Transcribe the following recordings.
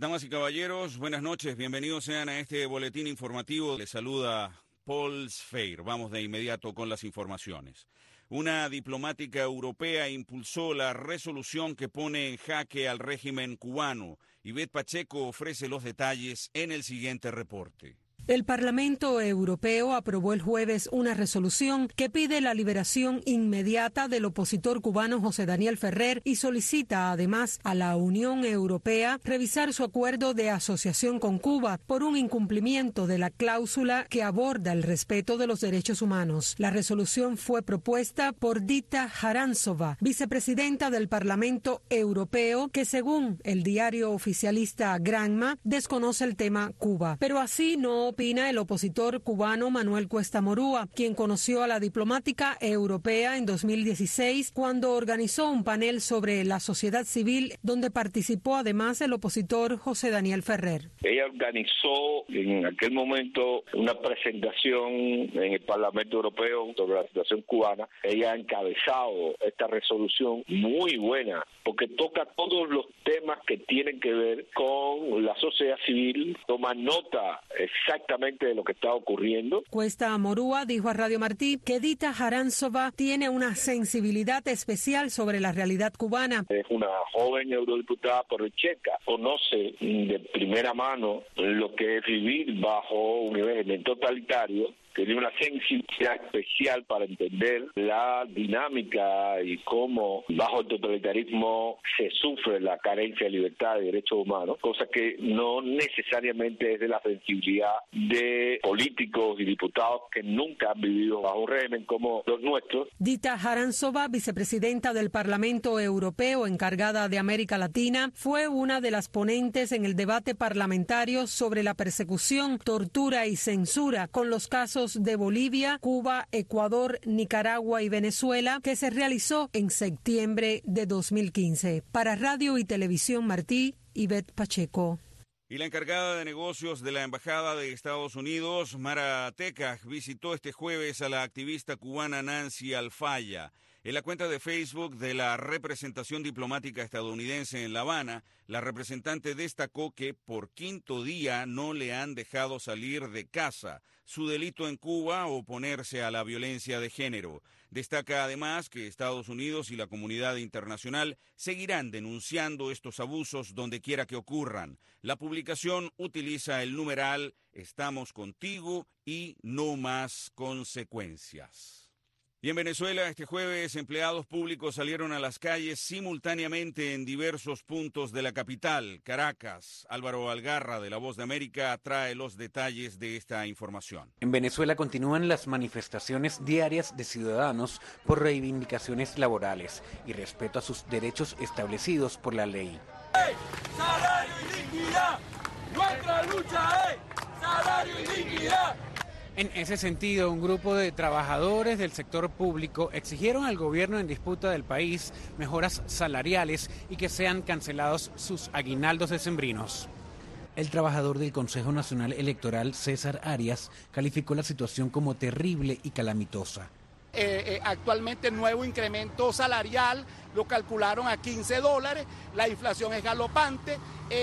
Damas y caballeros, buenas noches, bienvenidos sean a este boletín informativo. Les saluda Paul Sfeir. Vamos de inmediato con las informaciones. Una diplomática europea impulsó la resolución que pone en jaque al régimen cubano. Ivette Pacheco ofrece los detalles en el siguiente reporte. El Parlamento Europeo aprobó el jueves una resolución que pide la liberación inmediata del opositor cubano José Daniel Ferrer y solicita además a la Unión Europea revisar su acuerdo de asociación con Cuba por un incumplimiento de la cláusula que aborda el respeto de los derechos humanos. La resolución fue propuesta por Dita Harantsova, vicepresidenta del Parlamento Europeo, que según el diario oficialista Granma desconoce el tema Cuba. Pero así no opina el opositor cubano Manuel Cuesta Morúa, quien conoció a la diplomática europea en 2016 cuando organizó un panel sobre la sociedad civil donde participó además el opositor José Daniel Ferrer. Ella organizó en aquel momento una presentación en el Parlamento Europeo sobre la situación cubana. Ella ha encabezado esta resolución muy buena porque toca todos los temas que tienen que ver con la sociedad civil, toma nota exactamente de lo que está ocurriendo. Cuesta Morúa dijo a Radio Martí que Dita Harantsova tiene una sensibilidad especial sobre la realidad cubana. Es una joven eurodiputada porcheca, conoce de primera mano lo que es vivir bajo un régimen totalitario, tiene una sensibilidad especial para entender la dinámica y cómo bajo el totalitarismo se sufre la carencia de libertad y derechos humanos, cosa que no necesariamente es de la sensibilidad de políticos y diputados que nunca han vivido bajo un régimen como los nuestros. Dita Harantsova, vicepresidenta del Parlamento Europeo encargada de América Latina, fue una de las ponentes en el debate parlamentario sobre la persecución, tortura y censura con los casos de Bolivia, Cuba, Ecuador, Nicaragua y Venezuela, que se realizó en septiembre de 2015. Para Radio y Televisión Martí, Ivette Pacheco. Y la encargada de negocios de la Embajada de Estados Unidos, Mara Tekach, visitó este jueves a la activista cubana Nancy Alfaya. En la cuenta de Facebook de la representación diplomática estadounidense en La Habana, la representante destacó que por quinto día no le han dejado salir de casa. Su delito en Cuba, oponerse a la violencia de género. Destaca además que Estados Unidos y la comunidad internacional seguirán denunciando estos abusos donde quiera que ocurran. La publicación utiliza el numeral "Estamos contigo" y "No más consecuencias". Y en Venezuela, este jueves, empleados públicos salieron a las calles simultáneamente en diversos puntos de la capital, Caracas. Álvaro Algarra, de La Voz de América, trae los detalles de esta información. En Venezuela continúan las manifestaciones diarias de ciudadanos por reivindicaciones laborales y respeto a sus derechos establecidos por la ley. ¡Hey! ¡Salario y dignidad! ¡Nuestra lucha es salario y dignidad! En ese sentido, un grupo de trabajadores del sector público exigieron al gobierno en disputa del país mejoras salariales y que sean cancelados sus aguinaldos decembrinos. El trabajador del Consejo Nacional Electoral, César Arias, calificó la situación como terrible y calamitosa. Actualmente el nuevo incremento salarial lo calcularon a $15, la inflación es galopante,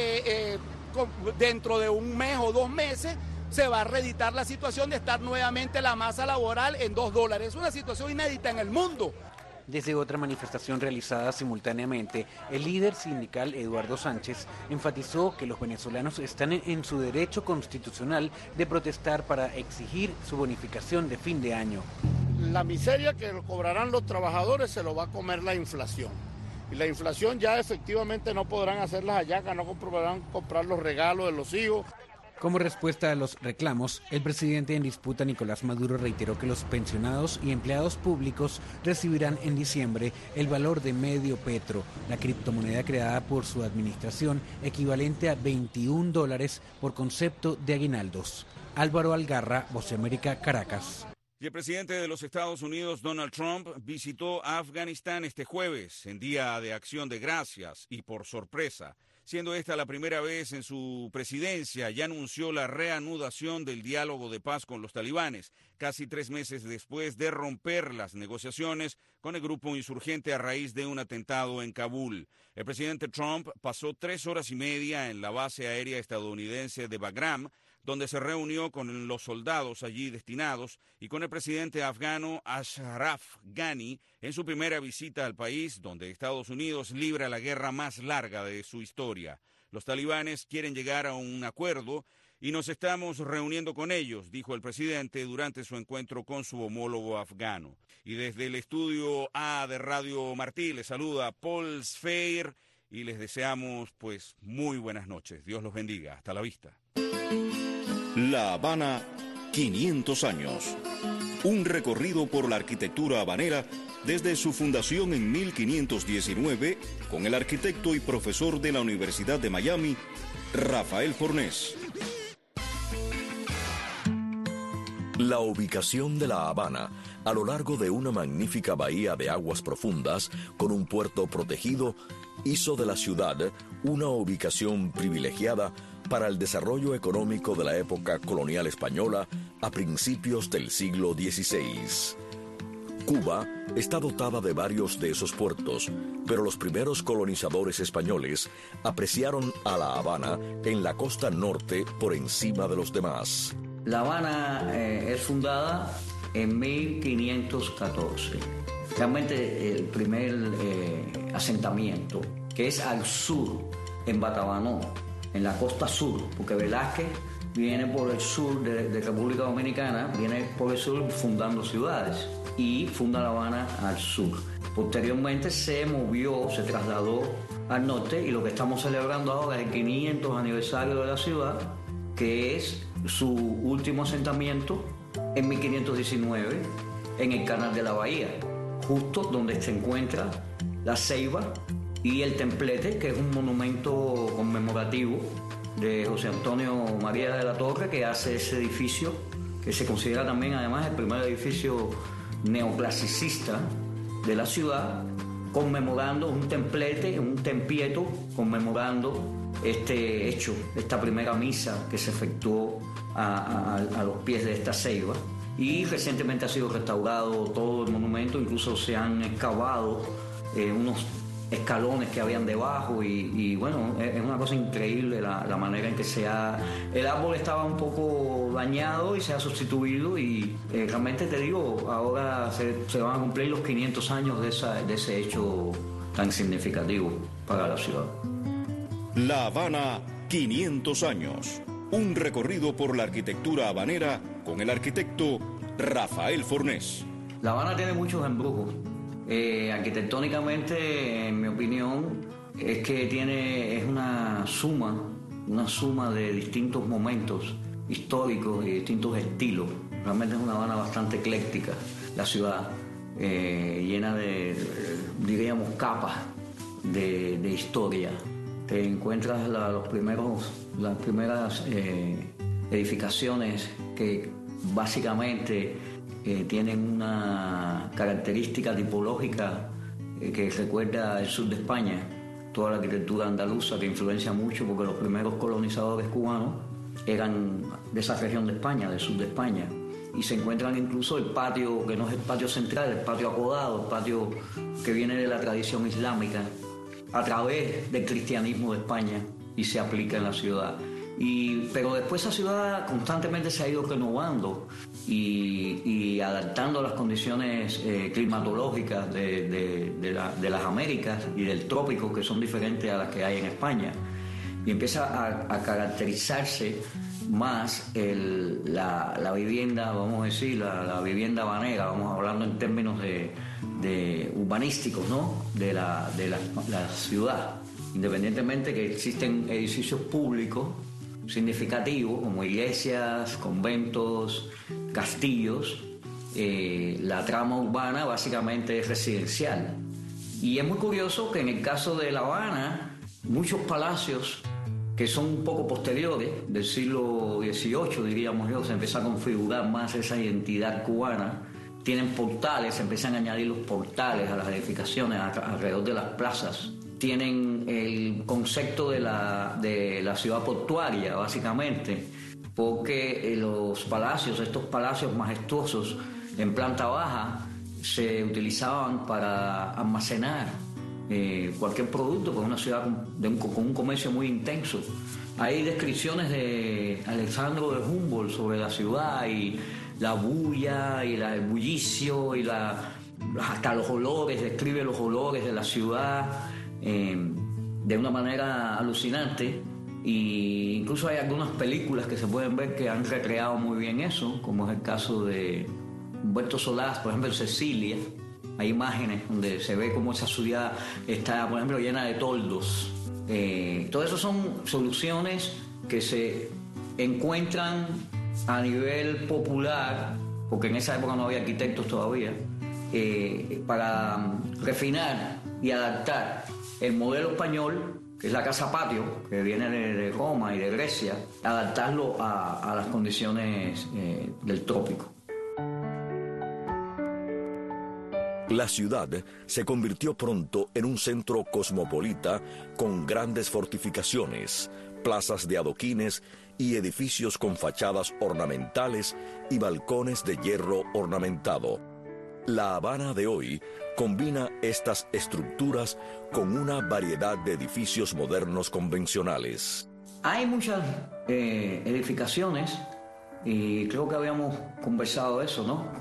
dentro de un mes o 2 meses se va a reeditar la situación de estar nuevamente la masa laboral en $2. Es una situación inédita en el mundo. Desde otra manifestación realizada simultáneamente, el líder sindical Eduardo Sánchez enfatizó que los venezolanos están en su derecho constitucional de protestar para exigir su bonificación de fin de año. La miseria que cobrarán los trabajadores se lo va a comer la inflación. Y la inflación ya efectivamente no podrán hacer las hallacas, no podrán comprar los regalos de los hijos. Como respuesta a los reclamos, el presidente en disputa, Nicolás Maduro, reiteró que los pensionados y empleados públicos recibirán en diciembre el valor de medio petro, la criptomoneda creada por su administración, equivalente a $21 por concepto de aguinaldos. Álvaro Algarra, Voz de América, Caracas. Y el presidente de los Estados Unidos, Donald Trump, visitó a Afganistán este jueves, en Día de Acción de Gracias y por sorpresa. Siendo esta la primera vez en su presidencia, ya anunció la reanudación del diálogo de paz con los talibanes, casi 3 meses después de romper las negociaciones con el grupo insurgente a raíz de un atentado en Kabul. El presidente Trump pasó 3 horas y media en la base aérea estadounidense de Bagram, donde se reunió con los soldados allí destinados y con el presidente afgano Ashraf Ghani en su primera visita al país, donde Estados Unidos libra la guerra más larga de su historia. Los talibanes quieren llegar a un acuerdo y nos estamos reuniendo con ellos, dijo el presidente durante su encuentro con su homólogo afgano. Y desde el estudio A de Radio Martí les saluda Paul Sfeir y les deseamos pues muy buenas noches. Dios los bendiga. Hasta la vista. La Habana, 500 años. Un recorrido por la arquitectura habanera desde su fundación en 1519 con el arquitecto y profesor de la Universidad de Miami, Rafael Fornés. La ubicación de La Habana a lo largo de una magnífica bahía de aguas profundas con un puerto protegido hizo de la ciudad una ubicación privilegiada para el desarrollo económico de la época colonial española a principios del siglo XVI. Cuba está dotada de varios de esos puertos, pero los primeros colonizadores españoles apreciaron a La Habana en la costa norte por encima de los demás. La Habana es fundada en 1514. Realmente el primer asentamiento, que es al sur, en Batabanó, en la costa sur, porque Velázquez viene por el sur de República Dominicana, viene por el sur fundando ciudades y funda La Habana al sur. Posteriormente se trasladó al norte y lo que estamos celebrando ahora es el 500 aniversario de la ciudad, que es su último asentamiento en 1519 en el Canal de la Bahía, justo donde se encuentra la Ceiba y el Templete, que es un monumento conmemorativo de José Antonio María de la Torre, que hace ese edificio, que se considera también además el primer edificio neoclasicista de la ciudad, conmemorando un templete, un tempieto, conmemorando este hecho, esta primera misa que se efectuó a los pies de esta ceiba. Y recientemente ha sido restaurado todo el monumento, incluso se han excavado unos escalones que habían debajo y bueno, es una cosa increíble la manera en que el árbol estaba un poco dañado y se ha sustituido y realmente te digo, ahora se van a cumplir los 500 años de ese hecho tan significativo para la ciudad. La Habana, 500 años. Un recorrido por la arquitectura habanera con el arquitecto Rafael Fornés. La Habana tiene muchos embrujos. Arquitectónicamente, en mi opinión, es que es una suma de distintos momentos históricos y distintos estilos. Realmente es una Habana bastante ecléctica, la ciudad, llena de, diríamos, capas de historia. Te encuentras las primeras edificaciones que básicamente tienen una característica tipológica que recuerda el sur de España, toda la arquitectura andaluza que influencia mucho porque los primeros colonizadores cubanos eran de esa región de España, del sur de España. Y se encuentran incluso el patio, que no es el patio central, el patio acodado, el patio que viene de la tradición islámica, a través del cristianismo de España y se aplica en la ciudad. Pero después esa ciudad constantemente se ha ido renovando y adaptando a las condiciones climatológicas de las Américas y del trópico, que son diferentes a las que hay en España. Y empieza a caracterizarse más la vivienda, vamos a decir, la vivienda habanera, vamos hablando en términos de urbanísticos, ¿no? de la ciudad. Independientemente que existen edificios públicos significativos como iglesias, conventos, castillos, la trama urbana básicamente es residencial. Y es muy curioso que en el caso de La Habana, muchos palacios que son un poco posteriores, del siglo XVIII, diríamos yo, se empieza a configurar más esa identidad cubana. Tienen portales, se empiezan a añadir los portales a las edificaciones alrededor de las plazas. Tienen el concepto de la ciudad portuaria, básicamente, porque estos palacios majestuosos en planta baja se utilizaban para almacenar cualquier producto, con una ciudad con un comercio muy intenso. Hay descripciones de Alexandro de Humboldt sobre la ciudad y la bulla y el bullicio y hasta los olores, describe los olores de la ciudad de una manera alucinante. Y incluso hay algunas películas que se pueden ver que han recreado muy bien eso, como es el caso de Humberto Solás, por ejemplo, en Cecilia. Hay imágenes donde se ve cómo esa ciudad está, por ejemplo, llena de toldos. Todo eso son soluciones que se encuentran a nivel popular, porque en esa época no había arquitectos todavía, para refinar y adaptar el modelo español, que es la casa patio, que viene de Roma y de Grecia, adaptarlo a las condiciones del trópico. La ciudad se convirtió pronto en un centro cosmopolita con grandes fortificaciones, plazas de adoquines y edificios con fachadas ornamentales y balcones de hierro ornamentado. La Habana de hoy combina estas estructuras con una variedad de edificios modernos convencionales. Hay muchas edificaciones, y creo que habíamos conversado eso, ¿no?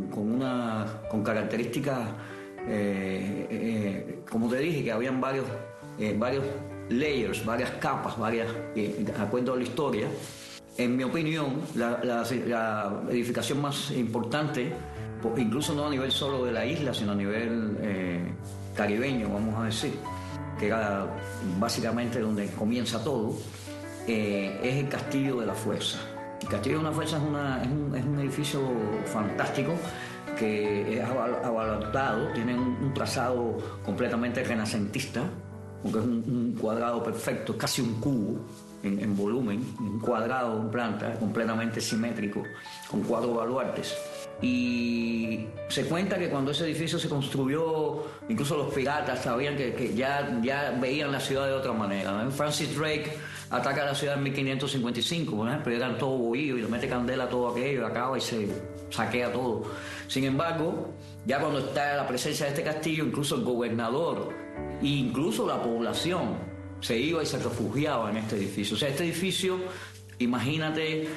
Con características, como te dije, que habían varios layers, varias capas, de acuerdo a la historia. En mi opinión, la edificación más importante, incluso no a nivel solo de la isla, sino a nivel caribeño, vamos a decir, que era básicamente donde comienza todo, es el Castillo de la Fuerza. El Castillo de la Fuerza es un edificio fantástico que es abarrotado, tiene un trazado completamente renacentista, porque es un cuadrado perfecto, casi un cubo en volumen, un cuadrado en planta, completamente simétrico, con 4 baluartes. Y se cuenta que cuando ese edificio se construyó, incluso los piratas sabían que ya veían la ciudad de otra manera, ¿no? Francis Drake ataca la ciudad en 1555, por ejemplo, llegan todo bohío y le mete candela a todo aquello, y acaba y se saquea todo. Sin embargo, ya cuando está la presencia de este castillo, incluso el gobernador e incluso la población se iba y se refugiaba en este edificio. O sea, este edificio, imagínate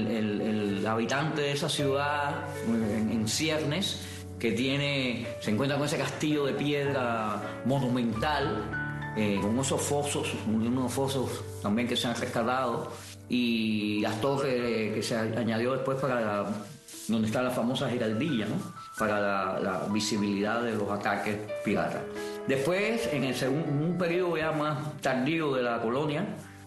el habitante de esa ciudad en ciernes, que se encuentra con ese castillo de piedra monumental, con esos fosos, unos fosos también que se han rescatado, y las torres que se añadió después donde está la famosa giraldilla, ¿no? Para la visibilidad de los ataques piratas. Después, en un periodo ya más tardío de la colonia,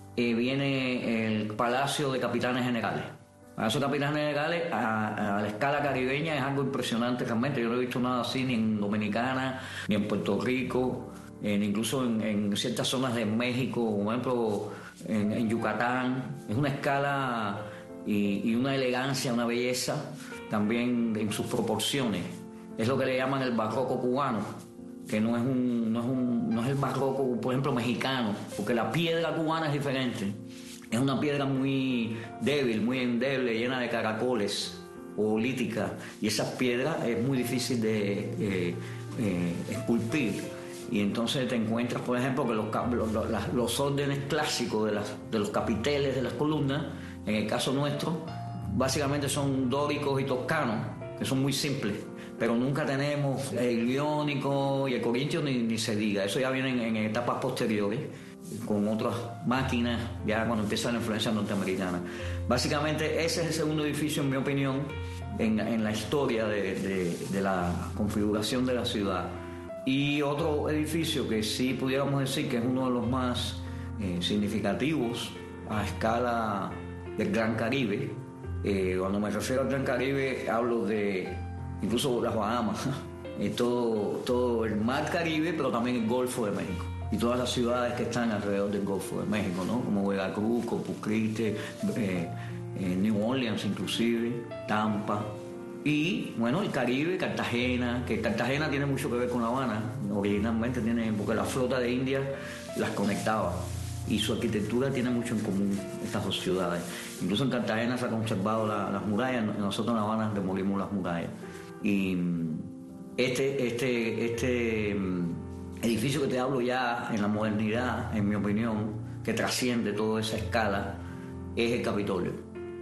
viene el Palacio de Capitanes Generales. El Palacio de Capitanes Generales a la escala caribeña es algo impresionante realmente. Yo no he visto nada así ni en Dominicana, ni en Puerto Rico, incluso en ciertas zonas de México, por ejemplo en Yucatán. Es una escala y una elegancia, una belleza también en sus proporciones. Es lo que le llaman el barroco cubano, que no es el barroco, por ejemplo, mexicano, porque la piedra cubana es diferente. Es una piedra muy débil, muy endeble, llena de caracoles, política, y esa piedra es muy difícil de esculpir. Y entonces te encuentras, por ejemplo, que los órdenes clásicos de los capiteles de las columnas, en el caso nuestro, básicamente son dóricos y toscanos, que son muy simples, pero nunca tenemos el iónico y el corintio ni se diga. Eso ya viene en etapas posteriores, con otras máquinas, ya cuando empieza la influencia norteamericana. Básicamente ese es el segundo edificio, en mi opinión, en la historia de la configuración de la ciudad. Y otro edificio que sí pudiéramos decir que es uno de los más significativos a escala del Gran Caribe. Cuando me refiero al Gran Caribe hablo de incluso las Bahamas, todo el Mar Caribe, pero también el Golfo de México. y todas las ciudades que están alrededor del Golfo de México, ¿no? Como Veracruz, Corpus Christi, New Orleans inclusive, Tampa. Y bueno, el Caribe, Cartagena, que Cartagena tiene mucho que ver con La Habana, originalmente tiene, porque la flota de India las conectaba y su arquitectura tiene mucho en común estas dos ciudades. Incluso en Cartagena se ha conservado las murallas, nosotros en La Habana demolimos las murallas. Y este edificio que te hablo ya en la modernidad, en mi opinión, que trasciende toda esa escala, es el Capitolio,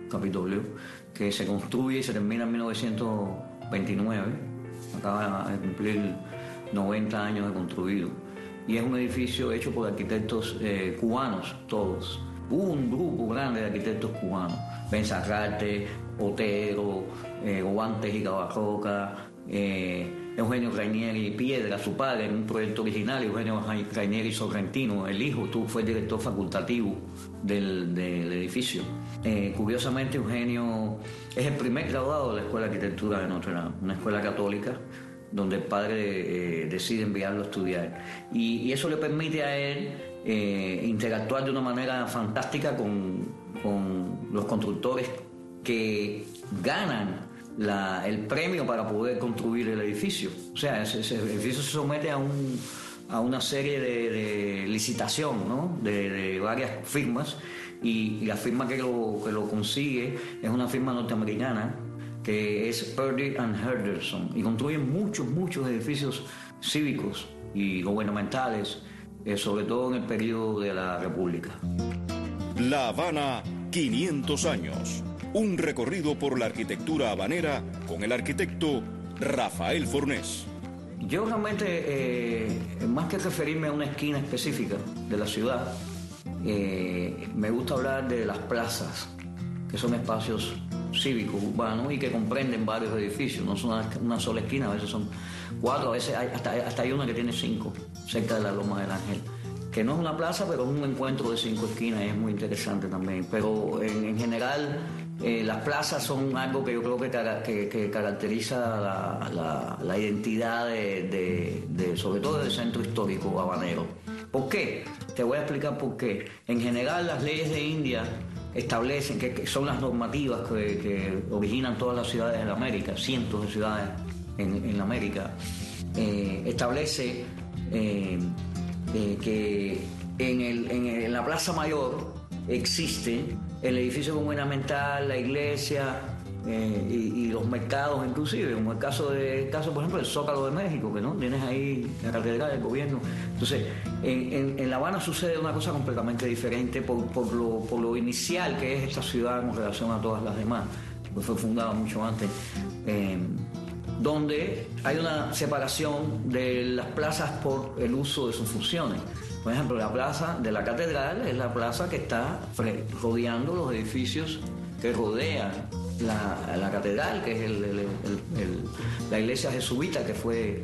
que se construye y se termina en 1929, acaba de cumplir 90 años de construido, y es un edificio hecho por arquitectos cubanos, todos. Hubo un grupo grande de arquitectos cubanos, Benzarrate, Otero, Guantes y Cabarroca, Eugenio Rainieri Piedra, su padre, en un proyecto original, Eugenio Rainieri Sorrentino, el hijo, fue el director facultativo del edificio. Curiosamente, Eugenio es el primer graduado de la Escuela de Arquitectura de Notre Dame, una escuela católica donde el padre decide enviarlo a estudiar. Y eso le permite a él interactuar de una manera fantástica con los constructores que ganan el premio para poder construir el edificio. O sea, ese edificio se somete a una serie de licitación, ¿no? de varias firmas, y la firma que lo consigue es una firma norteamericana que es Purdy & Henderson, y construyen muchos edificios cívicos y gubernamentales, sobre todo en el periodo de la República. La Habana, 500 años. Un recorrido por la arquitectura habanera con el arquitecto Rafael Fornés. Yo realmente, más que referirme a una esquina específica de la ciudad, me gusta hablar de las plazas, que son espacios cívicos, urbanos, y que comprenden varios edificios. No son una sola esquina, a veces son 4, a veces hasta hay una que tiene 5, cerca de la Loma del Ángel, que no es una plaza, pero es un encuentro de 5 esquinas, y es muy interesante también. Pero en general, las plazas son algo que yo creo que caracteriza la identidad sobre todo del centro histórico habanero. ¿Por qué? Te voy a explicar por qué. En general, las leyes de India establecen, que son las normativas que originan todas las ciudades de la América, cientos de ciudades en la América, establece que en la Plaza Mayor existe el edificio gubernamental, la iglesia y los mercados, inclusive, como el caso, por ejemplo, el Zócalo de México, que no tienes ahí la catedral del gobierno. Entonces, en La Habana sucede una cosa completamente diferente por lo inicial que es esta ciudad con relación a todas las demás, pues fue fundada mucho antes, donde hay una separación de las plazas por el uso de sus funciones. Por ejemplo, la plaza de la catedral es la plaza que está rodeando los edificios que rodean la catedral, que es la iglesia jesuita, que fue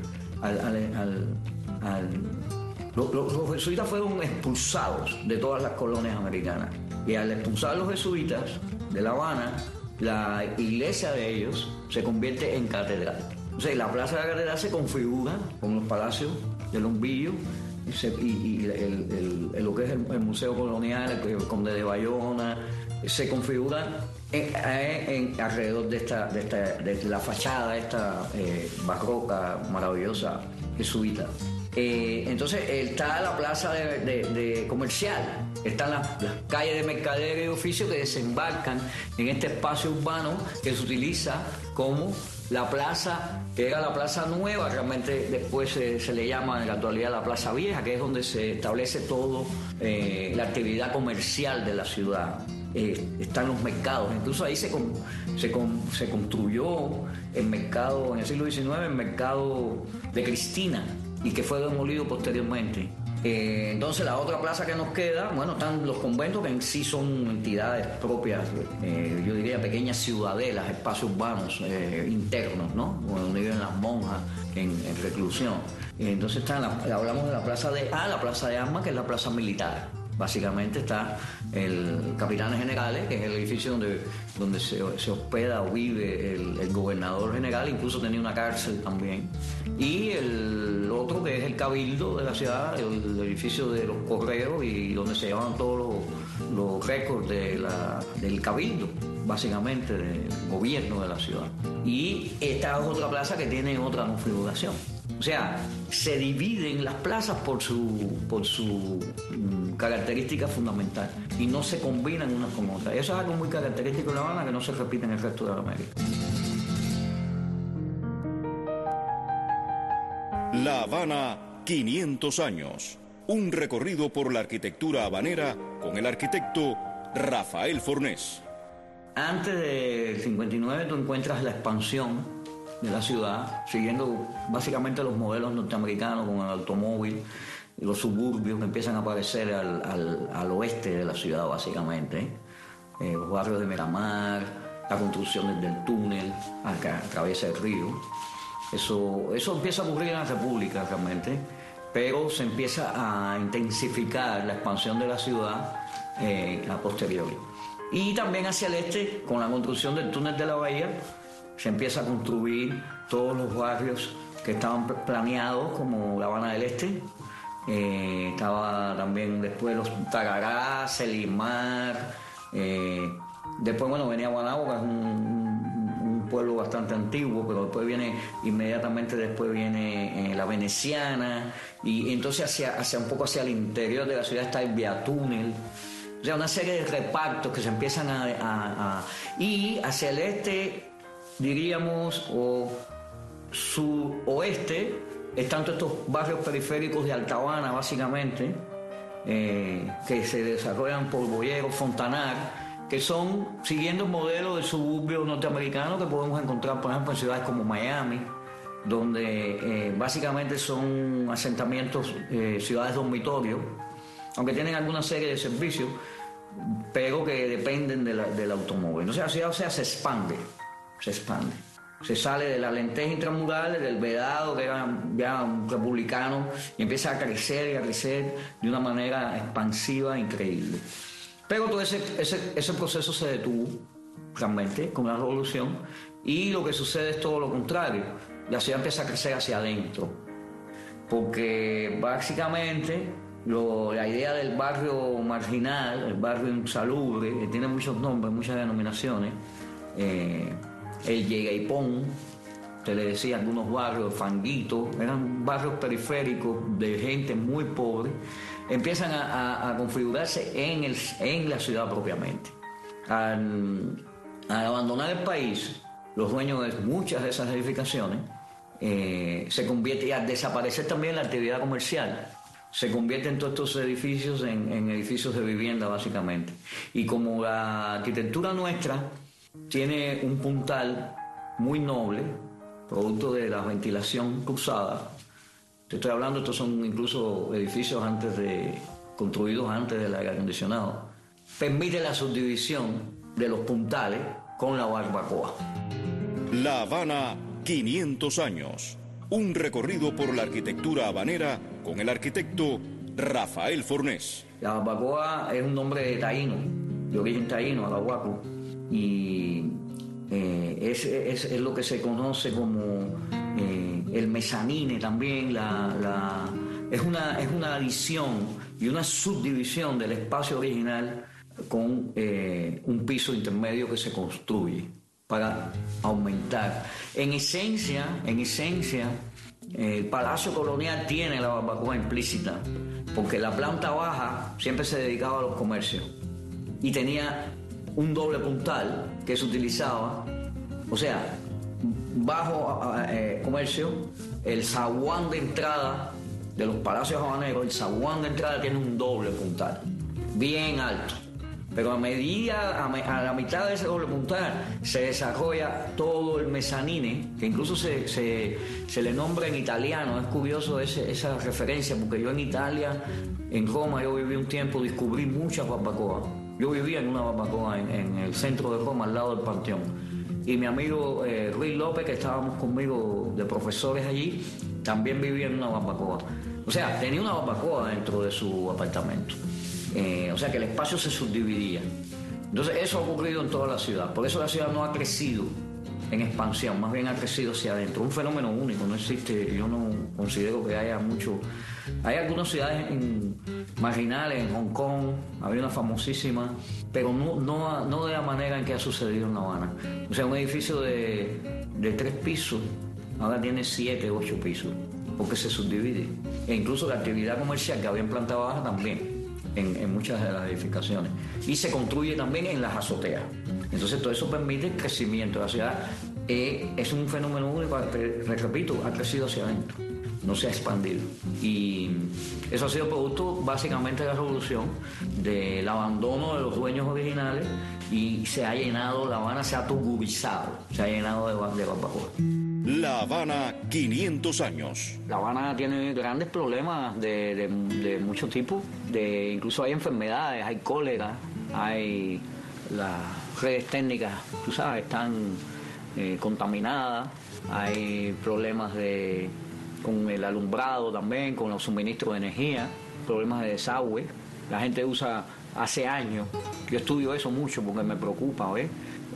los jesuitas fueron expulsados de todas las colonias americanas, y al expulsar a los jesuitas de La Habana, la iglesia de ellos se convierte en catedral. O sea, la plaza de la catedral se configura con los palacios de Lumbillo y lo que es el Museo Colonial, el Conde de Bayona, se configura alrededor de la fachada esta barroca, maravillosa, jesuita. Entonces está la plaza de comercial, están las calles de mercadería y oficio que desembarcan en este espacio urbano que se utiliza como la plaza, que era la plaza nueva, realmente después se le llama en la actualidad la plaza vieja, que es donde se establece todo la actividad comercial de la ciudad. Están los mercados, incluso ahí se construyó el mercado, en el siglo XIX, el mercado de Cristina, y que fue demolido posteriormente. Entonces la otra plaza que nos queda, bueno, están los conventos, que en sí son entidades propias, yo diría pequeñas ciudadelas, espacios urbanos internos, ¿no? Donde viven las monjas en reclusión. Entonces hablamos de la plaza de Armas, que es la plaza militar. Básicamente está el Capitanes Generales, que es el edificio donde se hospeda o vive el gobernador general, incluso tenía una cárcel también. Y el otro, que es el Cabildo de la ciudad, el edificio de los correos y donde se llevan todos los récords del Cabildo, básicamente del gobierno de la ciudad. Y esta es otra plaza que tiene otra configuración. O sea, se dividen las plazas por su característica fundamental y no se combinan unas con otras. Eso es algo muy característico de La Habana que no se repite en el resto de América. La Habana, 500 años. Un recorrido por la arquitectura habanera con el arquitecto Rafael Fornés. Antes del 59 tú encuentras la expansión de la ciudad, siguiendo básicamente los modelos norteamericanos con el automóvil, y los suburbios que empiezan a aparecer al oeste de la ciudad, básicamente. Los barrios de Miramar, la construcción del túnel que atraviesa el río. Eso empieza a ocurrir en la República realmente, pero se empieza a intensificar la expansión de la ciudad a posteriori. Y también hacia el este, con la construcción del túnel de la Bahía, se empieza a construir todos los barrios que estaban planeados, como La Habana del Este. Estaba también después los Tarará, Selimar. Después, venía Guanabo, que es un pueblo bastante antiguo, pero después inmediatamente después viene la Veneciana. Y entonces hacia un poco hacia el interior de la ciudad está el Viatúnel. O sea, una serie de repartos que se empiezan y hacia el este, diríamos, o suroeste, están todos estos barrios periféricos de Alta Habana, básicamente, que se desarrollan por Boyero, Fontanar, que son siguiendo el modelo del suburbio norteamericano que podemos encontrar, por ejemplo, en ciudades como Miami, donde básicamente son asentamientos, ciudades dormitorios, aunque tienen alguna serie de servicios, pero que dependen del automóvil. O sea, la ciudad se expande. Se sale de la lenteja intramurales, del Vedado, que era ya un republicano, y empieza a crecer y a crecer de una manera expansiva increíble. Pero todo ese proceso se detuvo realmente con la revolución, y lo que sucede es todo lo contrario. La ciudad empieza a crecer hacia adentro, porque básicamente la idea del barrio marginal, el barrio insalubre, que tiene muchos nombres, muchas denominaciones, el Yegaipón, se le decía algunos barrios, Fanguito, eran barrios periféricos de gente muy pobre, empiezan a configurarse en la ciudad propiamente. Al abandonar el país, los dueños de muchas de esas edificaciones se convierte, y al desaparecer también la actividad comercial, se convierten todos estos edificios en edificios de vivienda, básicamente. Y como la arquitectura nuestra tiene un puntal muy noble, producto de la ventilación cruzada, te estoy hablando, estos son incluso edificios construidos antes del aire acondicionado, permite la subdivisión de los puntales con la barbacoa. La Habana, 500 años. Un recorrido por la arquitectura habanera con el arquitecto Rafael Fornés. La barbacoa es un nombre taíno, de origen taíno, arahuaco, y es lo que se conoce como el mezanine también. Es una adición y una subdivisión del espacio original con un piso intermedio que se construye para aumentar. En esencia, el Palacio Colonial tiene la barbacoa implícita, porque la planta baja siempre se dedicaba a los comercios y tenía un doble puntal que se utilizaba, o sea, bajo comercio, el zaguán de entrada de los palacios habaneros, el zaguán de entrada tiene un doble puntal, bien alto. Pero a la mitad de ese doble puntal se desarrolla todo el mezanine, que incluso se le nombra en italiano. Es curioso esa referencia, porque yo en Italia, en Roma, yo viví un tiempo, descubrí muchas barbacoas. Yo vivía en una barbacoa en el centro de Roma, al lado del Panteón. Y mi amigo Ruiz López, que estábamos conmigo de profesores allí, también vivía en una barbacoa. O sea, tenía una barbacoa dentro de su apartamento. O sea que el espacio se subdividía. Entonces eso ha ocurrido en toda la ciudad. Por eso la ciudad no ha crecido en expansión, más bien ha crecido hacia adentro. Un fenómeno único, no existe, yo no considero que haya mucho. Hay algunas ciudades marginales, en Hong Kong, había una famosísima, pero no de la manera en que ha sucedido en La Habana. O sea, un edificio de 3 pisos, ahora tiene 7, 8 pisos, porque se subdivide. E incluso la actividad comercial que había en planta baja también, en muchas de las edificaciones. Y se construye también en las azoteas. Entonces todo eso permite el crecimiento de la ciudad. Es un fenómeno único, repito, ha crecido hacia adentro, no se ha expandido. Y eso ha sido producto básicamente de la revolución, del abandono de los dueños originales, y se ha llenado, La Habana se ha tuburizado, se ha llenado de barbacoa. La Habana, 500 años. La Habana tiene grandes problemas de muchos tipos, incluso hay enfermedades, hay cólera, hay las redes técnicas, tú sabes, están contaminadas, hay problemas con el alumbrado también, con los suministros de energía, problemas de desagüe. La gente usa hace años, yo estudio eso mucho porque me preocupa, ¿ves?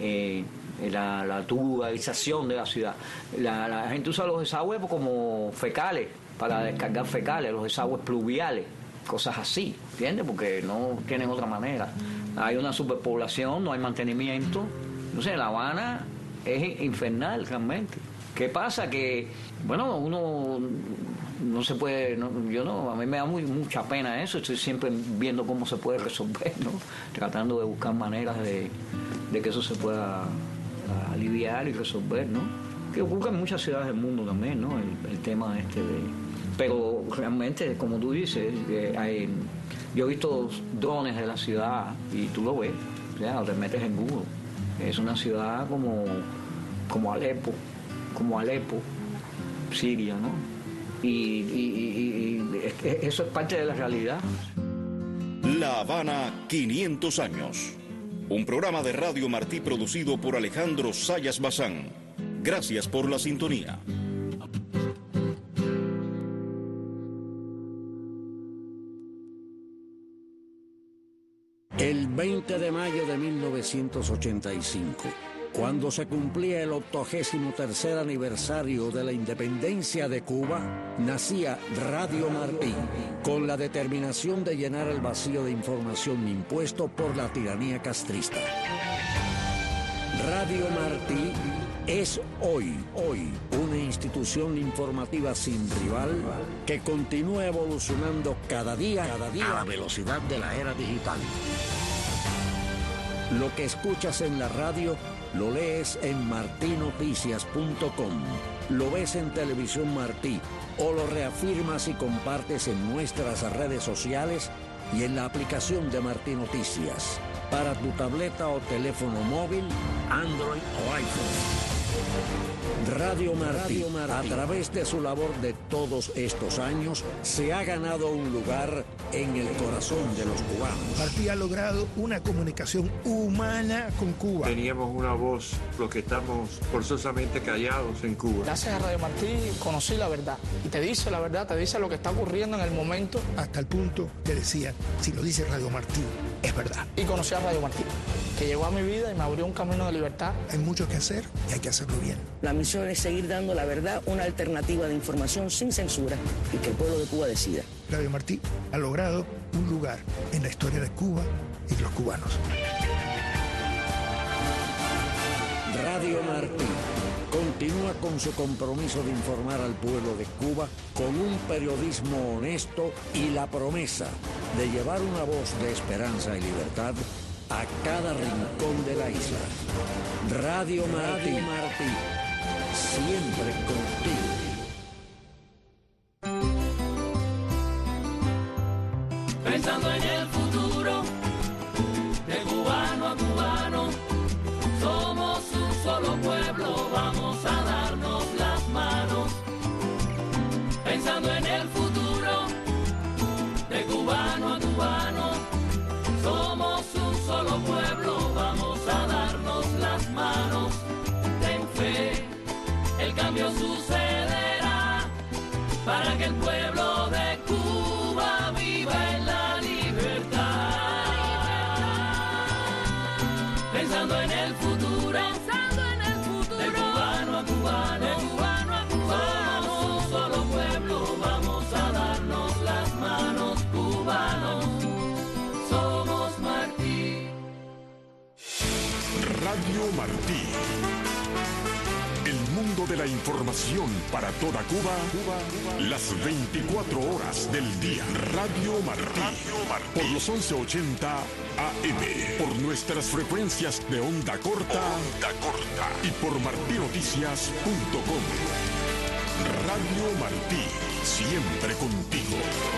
La tubularización de la ciudad. La gente usa los desagües como fecales, para descargar fecales, los desagües pluviales, cosas así, ¿entiendes? Porque no tienen otra manera. Hay una superpoblación, no hay mantenimiento. Entonces, La Habana es infernal realmente. ¿Qué pasa? Que, bueno, uno no se puede, a mí me da mucha pena eso, estoy siempre viendo cómo se puede resolver, ¿no? Tratando de buscar maneras de que eso se pueda aliviar y resolver, ¿no? Que ocurre en muchas ciudades del mundo también, ¿no? El tema pero realmente, como tú dices, yo he visto drones de la ciudad y tú lo ves, o te metes en Google. Es una ciudad como Alepo, Siria, ¿no? Y eso es parte de la realidad. La Habana, 500 años. Un programa de Radio Martí producido por Alejandro Sayas Bazán. Gracias por la sintonía. El 20 de mayo de 1985, cuando se cumplía el 83º aniversario de la independencia de Cuba, nacía Radio Martí, con la determinación de llenar el vacío de información impuesto por la tiranía castrista. Radio Martí es hoy una institución informativa sin rival que continúa evolucionando cada día a la velocidad de la era digital. Lo que escuchas en la radio lo lees en martinoticias.com, lo ves en Televisión Martí o lo reafirmas y compartes en nuestras redes sociales y en la aplicación de Martí Noticias para tu tableta o teléfono móvil, Android o iPhone. Radio Martí, a través de su labor de todos estos años, se ha ganado un lugar en el corazón de los cubanos. Martí ha logrado una comunicación humana con Cuba. Teníamos una voz, los que estamos forzosamente callados en Cuba. Gracias a Radio Martí conocí la verdad. Y te dice la verdad, te dice lo que está ocurriendo en el momento. Hasta el punto que decía, si lo dice Radio Martí, es verdad. Y conocí a Radio Martí, que llegó a mi vida y me abrió un camino de libertad. Hay mucho que hacer y hay que hacerlo bien. La misión es seguir dando la verdad, una alternativa de información sin censura y que el pueblo de Cuba decida. Radio Martí ha logrado un lugar en la historia de Cuba y de los cubanos. Radio Martí continúa con su compromiso de informar al pueblo de Cuba con un periodismo honesto y la promesa de llevar una voz de esperanza y libertad a cada rincón de la isla. Radio Martí, siempre contigo. Pensando en el futuro, de cubano a cubano, somos un solo pueblo, vamos a darnos las manos. Pensando en el futuro, de cubano a cubano, somos un solo pueblo, vamos a darnos las manos. Ten fe, el cambio sucede. Radio Martí. El mundo de la información para toda Cuba, las 24 horas del día. Radio Martí. Por los 1180 AM. Por nuestras frecuencias de onda corta. Y por martinoticias.com. Radio Martí. Siempre contigo.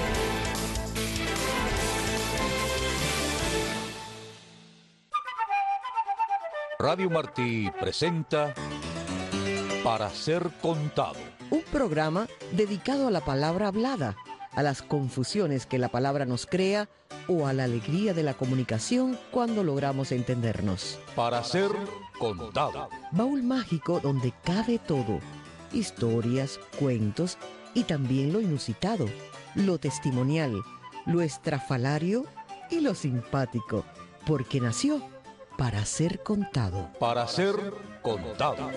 Radio Martí presenta Para Ser Contado. Un programa dedicado a la palabra hablada, a las confusiones que la palabra nos crea o a la alegría de la comunicación cuando logramos entendernos. Para Ser Contado. Baúl mágico donde cabe todo. Historias, cuentos y también lo inusitado, lo testimonial, lo estrafalario y lo simpático, porque nació para ser contado. Para ser contado.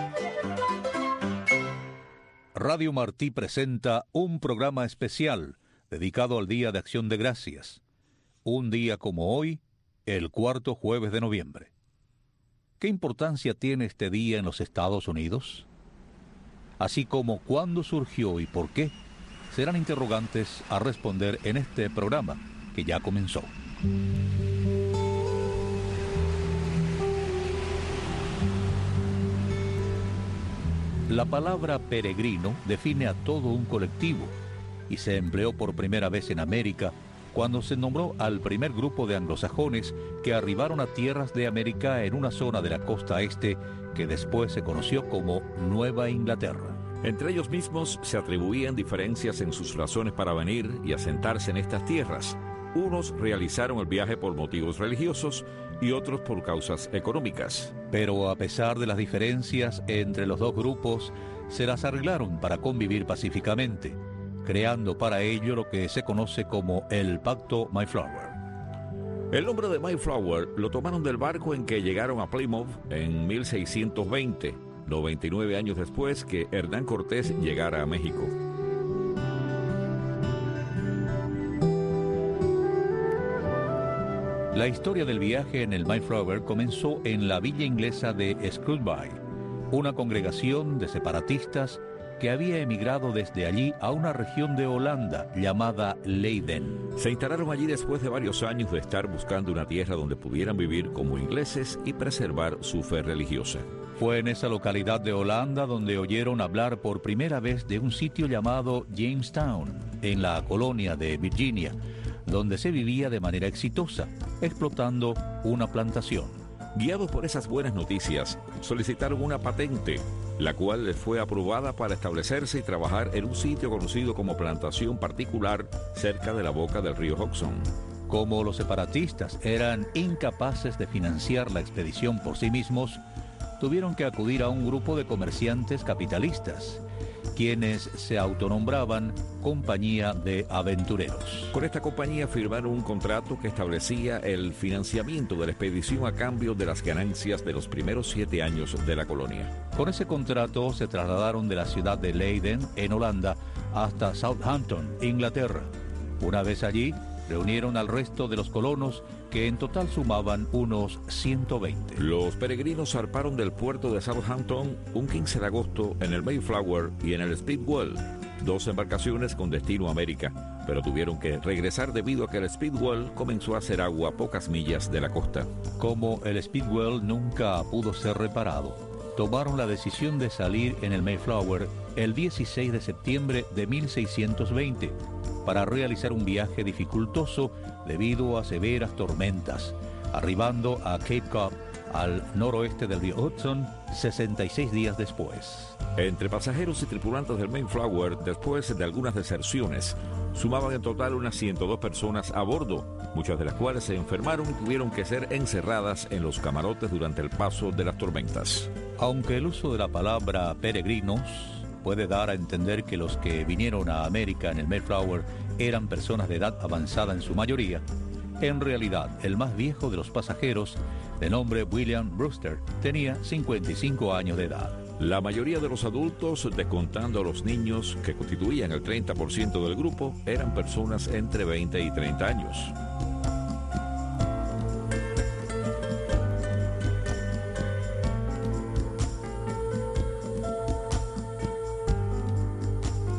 Radio Martí presenta un programa especial dedicado al Día de Acción de Gracias. Un día como hoy, el cuarto jueves de noviembre. ¿Qué importancia tiene este día en los Estados Unidos? Así como cuándo surgió y por qué, serán interrogantes a responder en este programa que ya comenzó. La palabra peregrino define a todo un colectivo y se empleó por primera vez en América cuando se nombró al primer grupo de anglosajones que arribaron a tierras de América en una zona de la costa este que después se conoció como Nueva Inglaterra. Entre ellos mismos se atribuían diferencias en sus razones para venir y asentarse en estas tierras. Unos realizaron el viaje por motivos religiosos y otros por causas económicas. Pero a pesar de las diferencias entre los dos grupos, se las arreglaron para convivir pacíficamente, creando para ello lo que se conoce como el Pacto Mayflower. El nombre de Mayflower lo tomaron del barco en que llegaron a Plymouth en 1620, 99 años después que Hernán Cortés llegara a México. La historia del viaje en el Mayflower comenzó en la villa inglesa de Screwby, una congregación de separatistas que había emigrado desde allí a una región de Holanda llamada Leiden. Se instalaron allí después de varios años de estar buscando una tierra donde pudieran vivir como ingleses y preservar su fe religiosa. Fue en esa localidad de Holanda donde oyeron hablar por primera vez de un sitio llamado Jamestown, en la colonia de Virginia, donde se vivía de manera exitosa, explotando una plantación. Guiados por esas buenas noticias, solicitaron una patente, la cual les fue aprobada para establecerse y trabajar en un sitio conocido como plantación particular cerca de la boca del río Hudson. Como los separatistas eran incapaces de financiar la expedición por sí mismos, tuvieron que acudir a un grupo de comerciantes capitalistas, quienes se autonombraban Compañía de Aventureros. Con esta compañía firmaron un contrato que establecía el financiamiento de la expedición a cambio de las ganancias de los primeros 7 años de la colonia. Con ese contrato se trasladaron de la ciudad de Leiden, en Holanda, hasta Southampton, Inglaterra. Una vez allí, reunieron al resto de los colonos, que en total sumaban unos 120. Los peregrinos zarparon del puerto de Southampton un 15 de agosto en el Mayflower y en el Speedwell, 2 embarcaciones con destino a América, pero tuvieron que regresar debido a que el Speedwell comenzó a hacer agua a pocas millas de la costa. Como el Speedwell nunca pudo ser reparado, tomaron la decisión de salir en el Mayflower el 16 de septiembre de 1620 para realizar un viaje dificultoso debido a severas tormentas, arribando a Cape Cod, al noroeste del río Hudson, 66 días después. Entre pasajeros y tripulantes del Mayflower, después de algunas deserciones, sumaban en total unas 102 personas a bordo, muchas de las cuales se enfermaron y tuvieron que ser encerradas en los camarotes durante el paso de las tormentas. Aunque el uso de la palabra peregrinos puede dar a entender que los que vinieron a América en el Mayflower eran personas de edad avanzada en su mayoría, en realidad el más viejo de los pasajeros, de nombre William Brewster, tenía 55 años de edad. La mayoría de los adultos, descontando a los niños, que constituían el 30% del grupo, eran personas entre 20 y 30 años.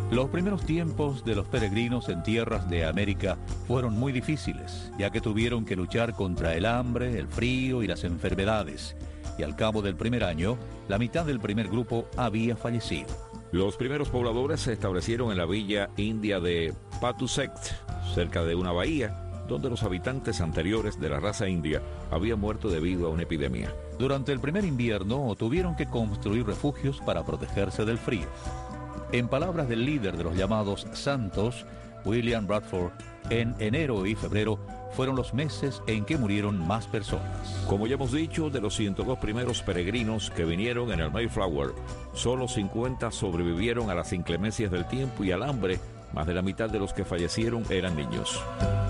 Los primeros tiempos de los peregrinos en tierras de América fueron muy difíciles, ya que tuvieron que luchar contra el hambre, el frío y las enfermedades. Y al cabo del primer año, la mitad del primer grupo había fallecido. Los primeros pobladores se establecieron en la villa india de Patuxet, cerca de una bahía, donde los habitantes anteriores de la raza india habían muerto debido a una epidemia. Durante el primer invierno tuvieron que construir refugios para protegerse del frío. En palabras del líder de los llamados Santos, William Bradford, en enero y febrero fueron los meses en que murieron más personas. Como ya hemos dicho, de los 102 primeros peregrinos que vinieron en el Mayflower, solo 50 sobrevivieron a las inclemencias del tiempo y al hambre. Más de la mitad de los que fallecieron eran niños.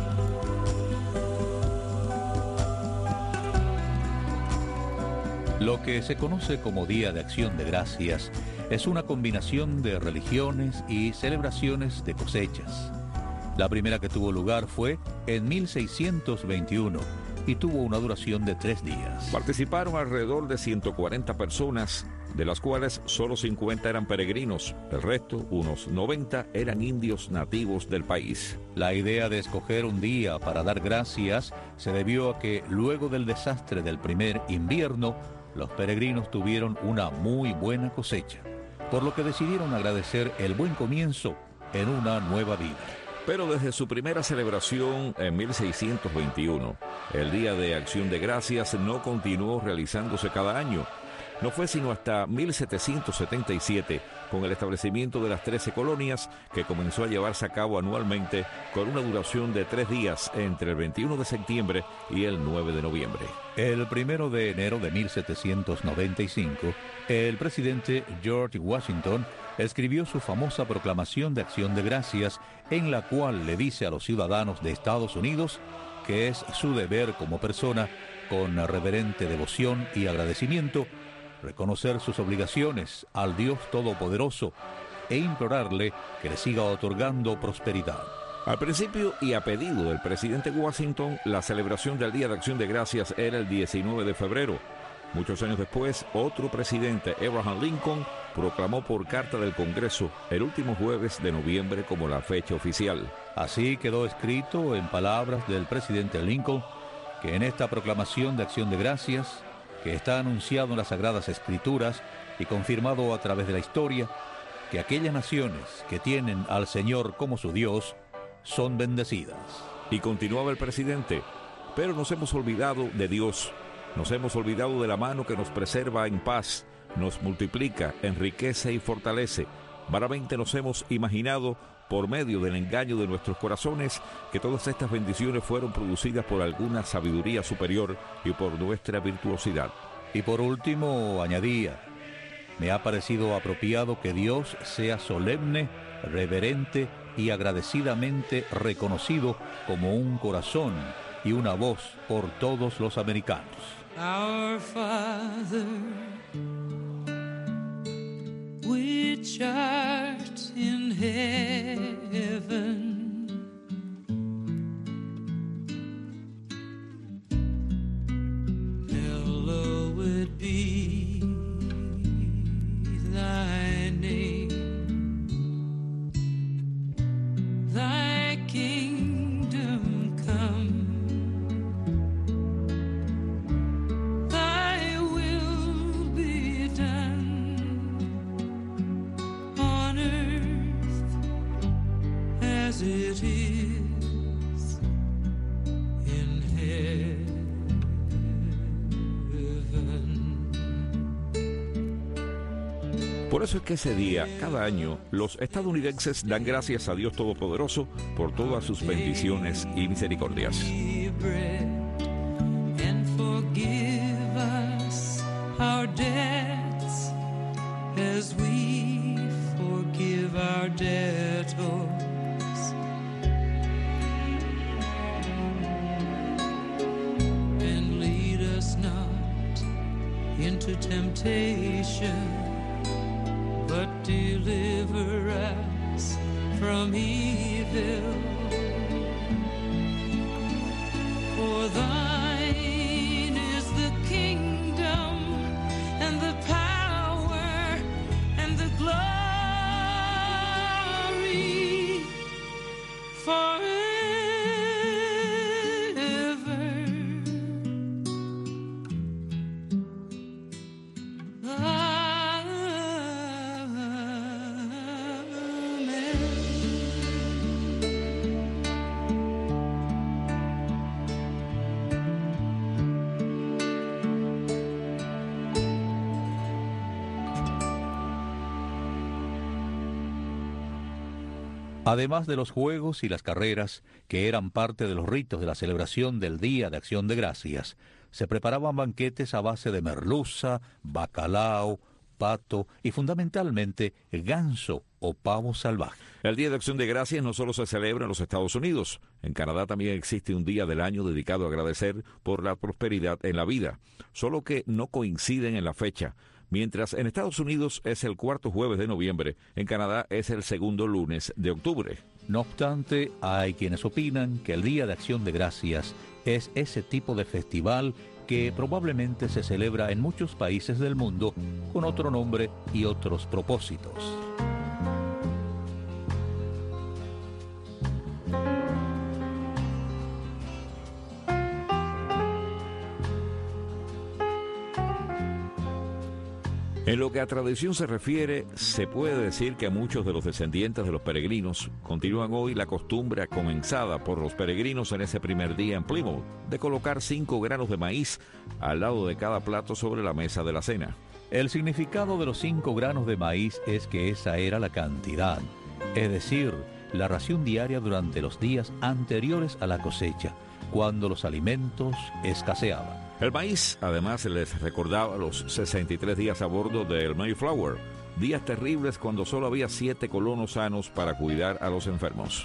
Lo que se conoce como Día de Acción de Gracias es una combinación de religiones y celebraciones de cosechas. La primera que tuvo lugar fue en 1621 y tuvo una duración de 3 días. Participaron alrededor de 140 personas, de las cuales solo 50 eran peregrinos. El resto, unos 90, eran indios nativos del país. La idea de escoger un día para dar gracias se debió a que luego del desastre del primer invierno, los peregrinos tuvieron una muy buena cosecha, por lo que decidieron agradecer el buen comienzo en una nueva vida. Pero desde su primera celebración en 1621, el Día de Acción de Gracias no continuó realizándose cada año. No fue sino hasta 1777, con el establecimiento de las 13 colonias, que comenzó a llevarse a cabo anualmente con una duración de 3 días entre el 21 de septiembre y el 9 de noviembre. El 1 de enero de 1795, el presidente George Washington escribió su famosa Proclamación de Acción de Gracias, en la cual le dice a los ciudadanos de Estados Unidos que es su deber como persona, con reverente devoción y agradecimiento, reconocer sus obligaciones al Dios Todopoderoso e implorarle que le siga otorgando prosperidad. Al principio y a pedido del presidente Washington, la celebración del Día de Acción de Gracias era el 19 de febrero. Muchos años después, otro presidente, Abraham Lincoln, proclamó por carta del Congreso el último jueves de noviembre como la fecha oficial. Así quedó escrito en palabras del presidente Lincoln que en esta proclamación de Acción de Gracias, que está anunciado en las Sagradas Escrituras y confirmado a través de la historia, que aquellas naciones que tienen al Señor como su Dios son bendecidas. Y continuaba el presidente, pero nos hemos olvidado de Dios, nos hemos olvidado de la mano que nos preserva en paz, nos multiplica, enriquece y fortalece. Vanamente nos hemos imaginado, por medio del engaño de nuestros corazones, que todas estas bendiciones fueron producidas por alguna sabiduría superior y por nuestra virtuosidad. Y por último, añadía, me ha parecido apropiado que Dios sea solemne, reverente y agradecidamente reconocido como un corazón y una voz por todos los americanos. Our Father, which art in heaven, hallowed be thy name, thy kingdom come. It is in heaven. Por eso es que ese día, cada año, los estadounidenses dan gracias a Dios Todopoderoso por todas sus bendiciones y misericordias. And forgive us our debts as we forgive our debtors. And lead us not into temptation, but deliver us from evil. For thine is the kingdom and the power and the glory Además de los juegos y las carreras, que eran parte de los ritos de la celebración del Día de Acción de Gracias, se preparaban banquetes a base de merluza, bacalao, pato y fundamentalmente ganso o pavo salvaje. El Día de Acción de Gracias no solo se celebra en los Estados Unidos. En Canadá también existe un día del año dedicado a agradecer por la prosperidad en la vida, solo que no coinciden en la fecha. Mientras en Estados Unidos es el cuarto jueves de noviembre, en Canadá es el segundo lunes de octubre. No obstante, hay quienes opinan que el Día de Acción de Gracias es ese tipo de festival que probablemente se celebra en muchos países del mundo con otro nombre y otros propósitos. En lo que a tradición se refiere, se puede decir que muchos de los descendientes de los peregrinos continúan hoy la costumbre comenzada por los peregrinos en ese primer día en Plymouth, de colocar 5 granos de maíz al lado de cada plato sobre la mesa de la cena. El significado de los 5 granos de maíz es que esa era la cantidad, es decir, la ración diaria durante los días anteriores a la cosecha, cuando los alimentos escaseaban. El maíz, además, les recordaba los 63 días a bordo del Mayflower, días terribles cuando solo había 7 colonos sanos para cuidar a los enfermos.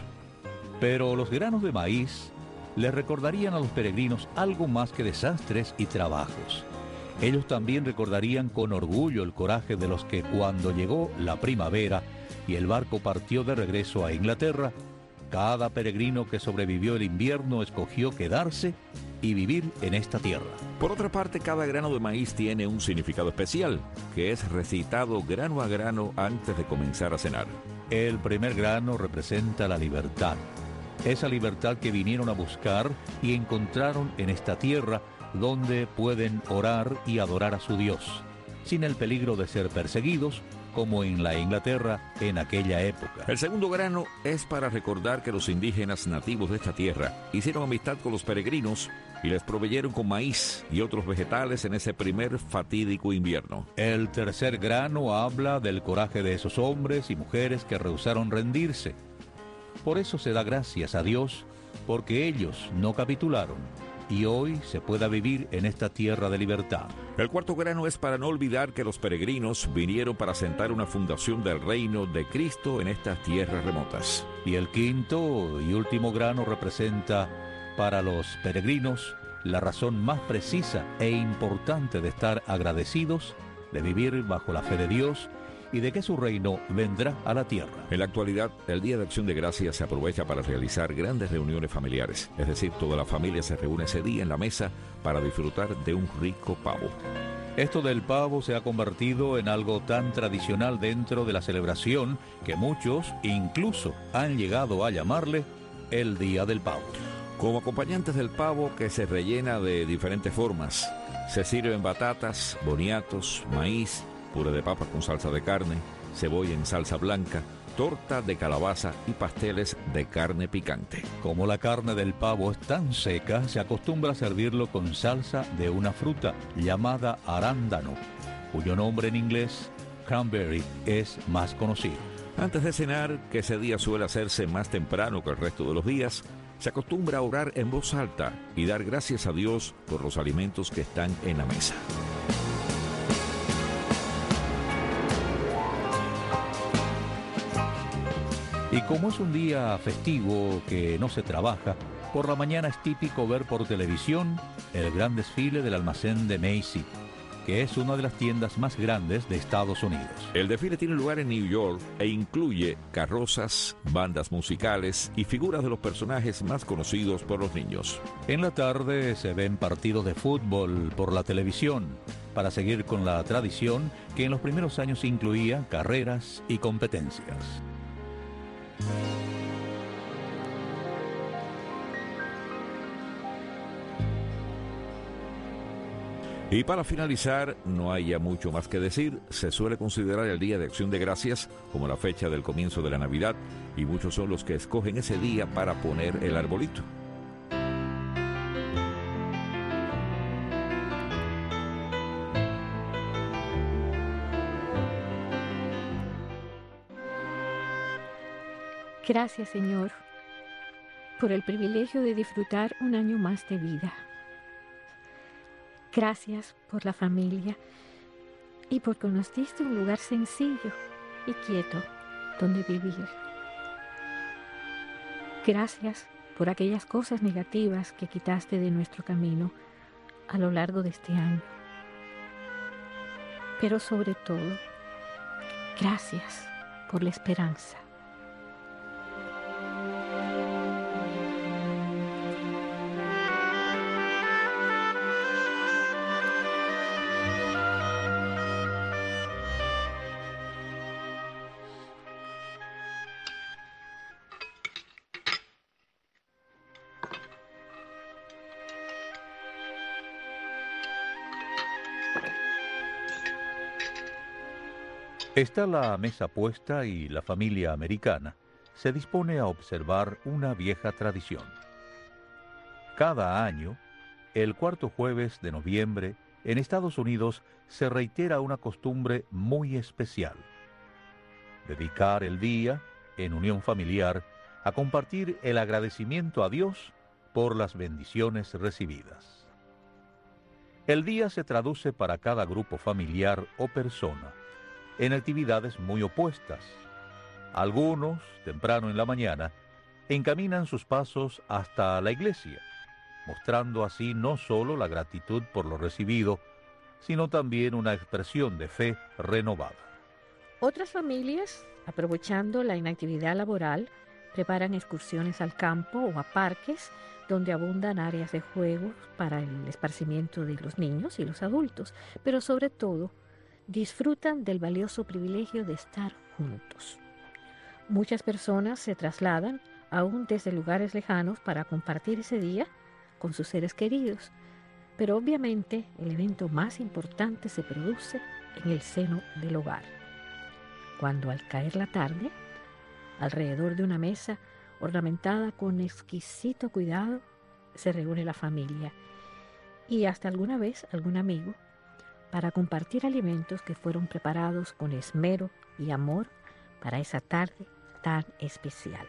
Pero los granos de maíz les recordarían a los peregrinos algo más que desastres y trabajos. Ellos también recordarían con orgullo el coraje de los que cuando llegó la primavera y el barco partió de regreso a Inglaterra, cada peregrino que sobrevivió el invierno escogió quedarse y vivir en esta tierra. Por otra parte, cada grano de maíz tiene un significado especial, que es recitado grano a grano antes de comenzar a cenar. El primer grano representa la libertad, esa libertad que vinieron a buscar y encontraron en esta tierra donde pueden orar y adorar a su Dios, sin el peligro de ser perseguidos, como en la Inglaterra en aquella época. El segundo grano es para recordar que los indígenas nativos de esta tierra hicieron amistad con los peregrinos y les proveyeron con maíz y otros vegetales en ese primer fatídico invierno. El tercer grano habla del coraje de esos hombres y mujeres que rehusaron rendirse. Por eso se da gracias a Dios, porque ellos no capitularon y hoy se pueda vivir en esta tierra de libertad. El cuarto grano es para no olvidar que los peregrinos vinieron para sentar una fundación del reino de Cristo en estas tierras remotas. Y el quinto y último grano representa para los peregrinos la razón más precisa e importante de estar agradecidos, de vivir bajo la fe de Dios y de que su reino vendrá a la tierra. En la actualidad, el Día de Acción de Gracias se aprovecha para realizar grandes reuniones familiares. Es decir, toda la familia se reúne ese día en la mesa para disfrutar de un rico pavo. Esto del pavo se ha convertido en algo tan tradicional dentro de la celebración que muchos incluso han llegado a llamarle el Día del Pavo. Como acompañantes del pavo, que se rellena de diferentes formas, se sirven batatas, boniatos, maíz, puré de papas con salsa de carne, cebolla en salsa blanca, torta de calabaza y pasteles de carne picante. Como la carne del pavo es tan seca, se acostumbra a servirlo con salsa de una fruta llamada arándano, cuyo nombre en inglés, cranberry, es más conocido. Antes de cenar, que ese día suele hacerse más temprano que el resto de los días, se acostumbra a orar en voz alta y dar gracias a Dios por los alimentos que están en la mesa. Y como es un día festivo que no se trabaja, por la mañana es típico ver por televisión el gran desfile del almacén de Macy, que es una de las tiendas más grandes de Estados Unidos. El desfile tiene lugar en New York e incluye carrozas, bandas musicales y figuras de los personajes más conocidos por los niños. En la tarde se ven partidos de fútbol por la televisión, para seguir con la tradición que en los primeros años incluía carreras y competencias. Y para finalizar, no hay ya mucho más que decir. Se suele considerar el Día de Acción de Gracias como la fecha del comienzo de la Navidad, y muchos son los que escogen ese día para poner el arbolito. Gracias, Señor, por el privilegio de disfrutar un año más de vida. Gracias por la familia y porque nos diste un lugar sencillo y quieto donde vivir. Gracias por aquellas cosas negativas que quitaste de nuestro camino a lo largo de este año. Pero sobre todo, gracias por la esperanza. Está la mesa puesta y la familia americana se dispone a observar una vieja tradición. Cada año, el cuarto jueves de noviembre, en Estados Unidos se reitera una costumbre muy especial: dedicar el día, en unión familiar, a compartir el agradecimiento a Dios por las bendiciones recibidas. El día se traduce para cada grupo familiar o persona en actividades muy opuestas. Algunos, temprano en la mañana, encaminan sus pasos hasta la iglesia, mostrando así no solo la gratitud por lo recibido, sino también una expresión de fe renovada. Otras familias, aprovechando la inactividad laboral, preparan excursiones al campo o a parques donde abundan áreas de juegos para el esparcimiento de los niños y los adultos, pero sobre todo disfrutan del valioso privilegio de estar juntos. Muchas personas se trasladan aún desde lugares lejanos para compartir ese día con sus seres queridos, pero obviamente el evento más importante se produce en el seno del hogar, cuando al caer la tarde, alrededor de una mesa ornamentada con exquisito cuidado, se reúne la familia y hasta alguna vez algún amigo para compartir alimentos que fueron preparados con esmero y amor para esa tarde tan especial.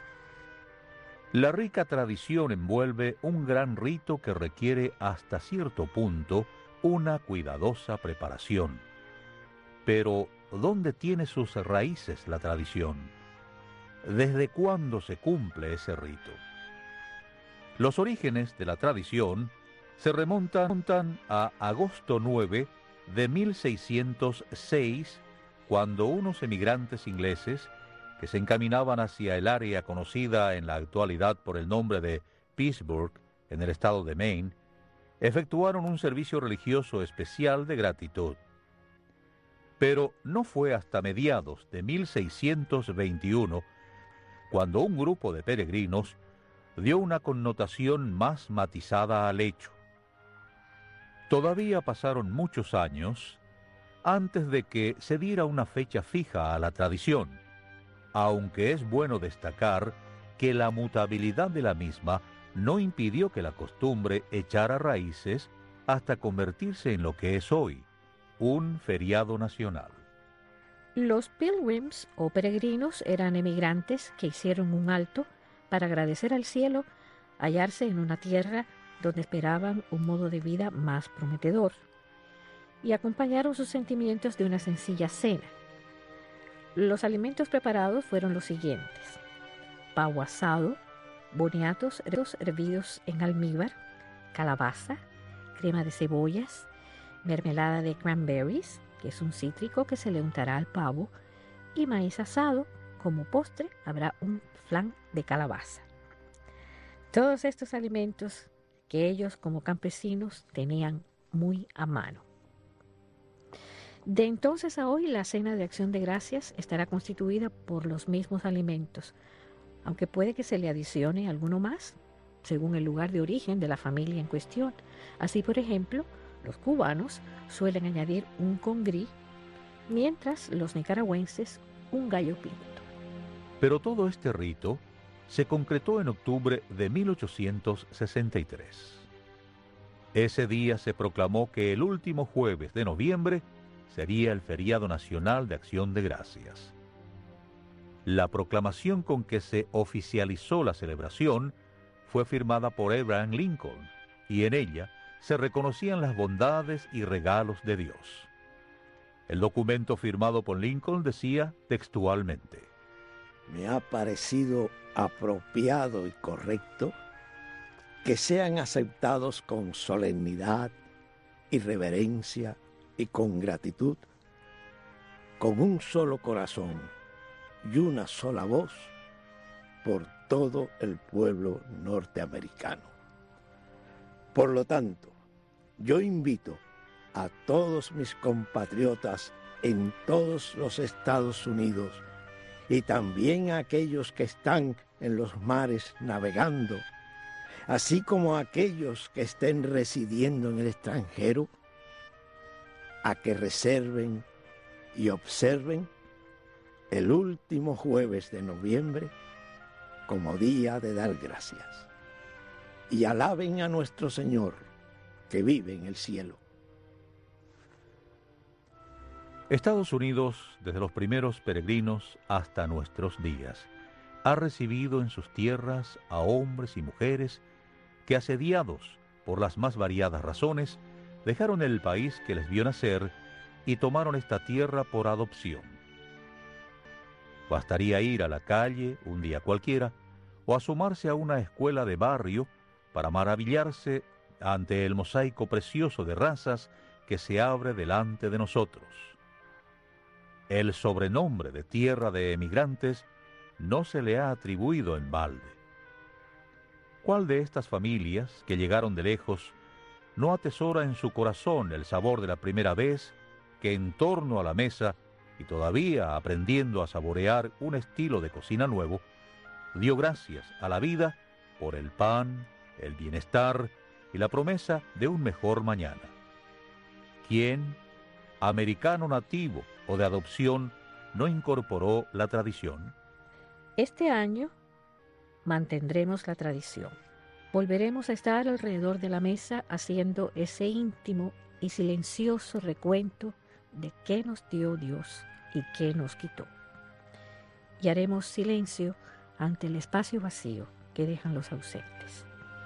La rica tradición envuelve un gran rito que requiere hasta cierto punto una cuidadosa preparación. Pero, ¿dónde tiene sus raíces la tradición? ¿Desde cuándo se cumple ese rito? Los orígenes de la tradición se remontan a agosto 9 de 1606, cuando unos emigrantes ingleses que se encaminaban hacia el área conocida en la actualidad por el nombre de Pittsburgh, en el estado de Maine, efectuaron un servicio religioso especial de gratitud. Pero no fue hasta mediados de 1621 cuando un grupo de peregrinos dio una connotación más matizada al hecho. Todavía pasaron muchos años antes de que se diera una fecha fija a la tradición, aunque es bueno destacar que la mutabilidad de la misma no impidió que la costumbre echara raíces hasta convertirse en lo que es hoy, un feriado nacional. Los pilgrims o peregrinos eran emigrantes que hicieron un alto para agradecer al cielo hallarse en una tierra donde esperaban un modo de vida más prometedor, y acompañaron sus sentimientos de una sencilla cena. Los alimentos preparados fueron los siguientes: pavo asado, boniatos hervidos en almíbar, calabaza, crema de cebollas, mermelada de cranberries, que es un cítrico que se le untará al pavo, y maíz asado. Como postre habrá un flan de calabaza. Todos estos alimentos que ellos como campesinos tenían muy a mano. De entonces a hoy, la cena de acción de gracias estará constituida por los mismos alimentos, aunque puede que se le adicione alguno más, según el lugar de origen de la familia en cuestión. Así, por ejemplo, los cubanos suelen añadir un congrí, mientras los nicaragüenses un gallo pinto. Pero todo este rito se concretó en octubre de 1863. Ese día se proclamó que el último jueves de noviembre sería el feriado nacional de Acción de Gracias. La proclamación con que se oficializó la celebración fue firmada por Abraham Lincoln, y en ella se reconocían las bondades y regalos de Dios. El documento firmado por Lincoln decía textualmente: me ha parecido apropiado y correcto que sean aceptados con solemnidad y reverencia y con gratitud, con un solo corazón y una sola voz, por todo el pueblo norteamericano. Por lo tanto, yo invito a todos mis compatriotas en todos los Estados Unidos y también a aquellos que están en los mares navegando, así como a aquellos que estén residiendo en el extranjero, a que reserven y observen el último jueves de noviembre como día de dar gracias, y alaben a nuestro Señor que vive en el cielo. Estados Unidos, desde los primeros peregrinos hasta nuestros días, ha recibido en sus tierras a hombres y mujeres que, asediados por las más variadas razones, dejaron el país que les vio nacer y tomaron esta tierra por adopción. Bastaría ir a la calle un día cualquiera o asomarse a una escuela de barrio para maravillarse ante el mosaico precioso de razas que se abre delante de nosotros. El sobrenombre de tierra de emigrantes no se le ha atribuido en balde. ¿Cuál de estas familias que llegaron de lejos no atesora en su corazón el sabor de la primera vez que, en torno a la mesa y todavía aprendiendo a saborear un estilo de cocina nuevo, dio gracias a la vida por el pan, el bienestar y la promesa de un mejor mañana? ¿Quién, americano nativo o de adopción, no incorporó la tradición? Este año mantendremos la tradición. Volveremos a estar alrededor de la mesa haciendo ese íntimo y silencioso recuento de qué nos dio Dios y qué nos quitó. Y haremos silencio ante el espacio vacío que dejan los ausentes.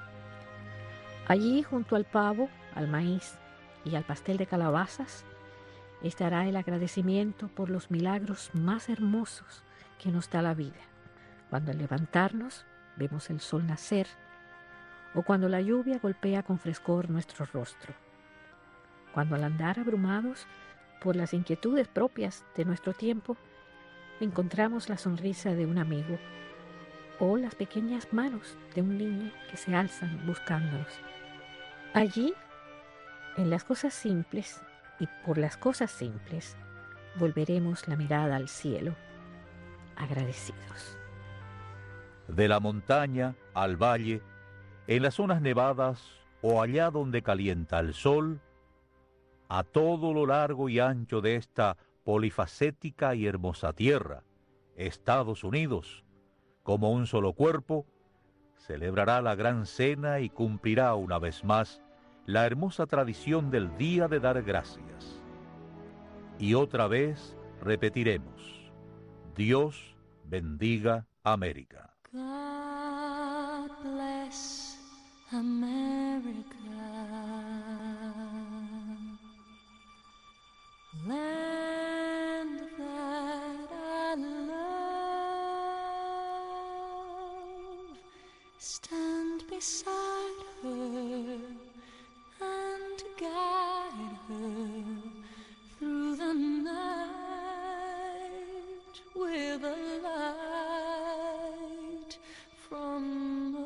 Allí, junto al pavo, al maíz y al pastel de calabazas, estará el agradecimiento por los milagros más hermosos que nos da la vida, cuando al levantarnos vemos el sol nacer, o cuando la lluvia golpea con frescor nuestro rostro, cuando al andar abrumados por las inquietudes propias de nuestro tiempo, encontramos la sonrisa de un amigo o las pequeñas manos de un niño que se alzan buscándonos. Allí, en las cosas simples y por las cosas simples, volveremos la mirada al cielo, agradecidos. De la montaña al valle, en las zonas nevadas o allá donde calienta el sol, a todo lo largo y ancho de esta polifacética y hermosa tierra, Estados Unidos, como un solo cuerpo, celebrará la gran cena y cumplirá una vez más la hermosa tradición del Día de Dar Gracias. Y otra vez repetiremos: Dios bendiga América. God bless America, land that I love. Stand beside her and guide her through the night with a light from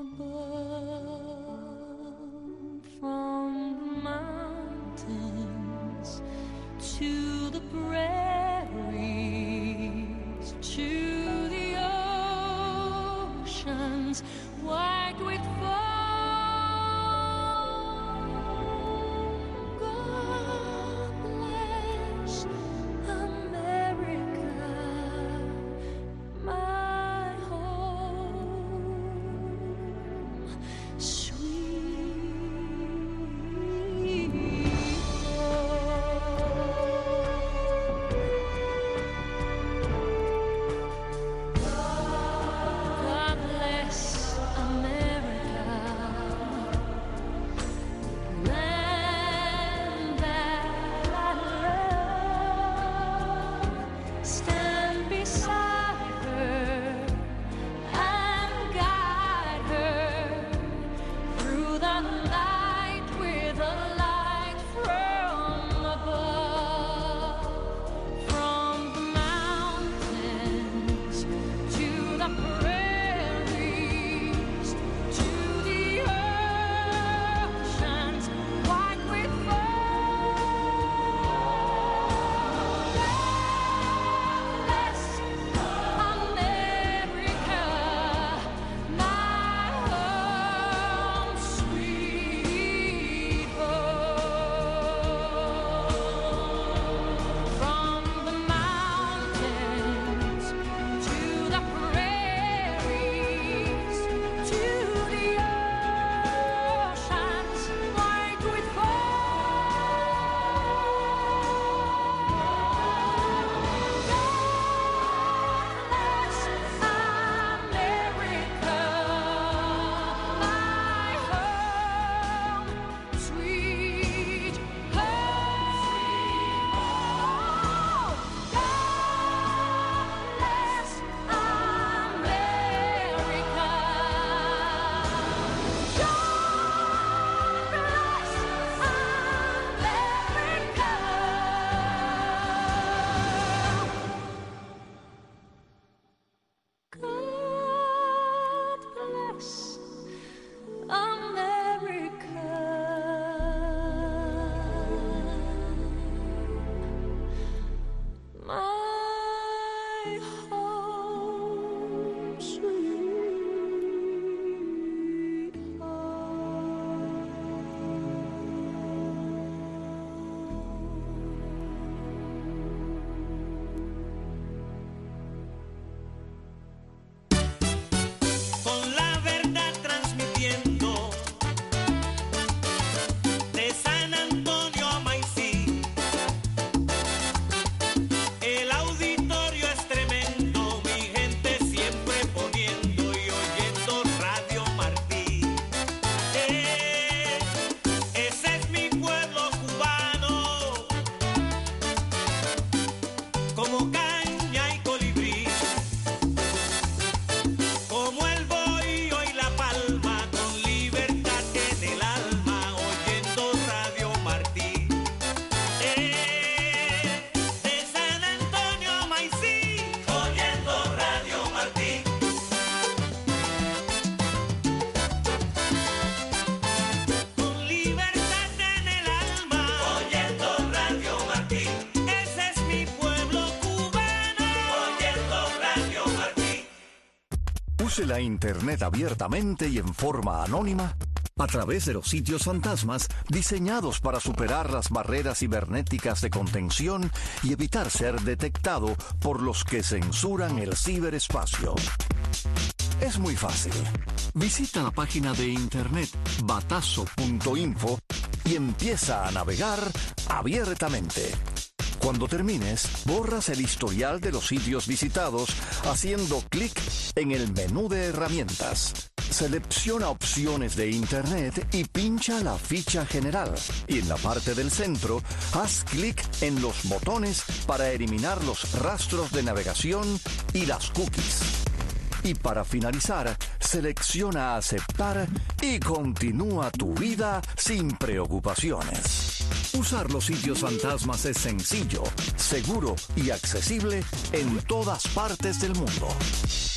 above, from the mountains to the prairies, to the oceans white with foam. God bless America, my home, sweet home. use la Internet abiertamente y en forma anónima a través de los sitios fantasmas diseñados para superar las barreras cibernéticas de contención y evitar ser detectado por los que censuran el ciberespacio. Es muy fácil. Visita la página de internet batazo.info y empieza a navegar abiertamente. Cuando termines, borras el historial de los sitios visitados haciendo clic en el menú de herramientas. Selecciona opciones de Internet y pincha la ficha general. Y en la parte del centro, haz clic en los botones para eliminar los rastros de navegación y las cookies. Y para finalizar, selecciona aceptar y continúa tu vida sin preocupaciones. Usar los sitios fantasmas es sencillo, seguro y accesible en todas partes del mundo.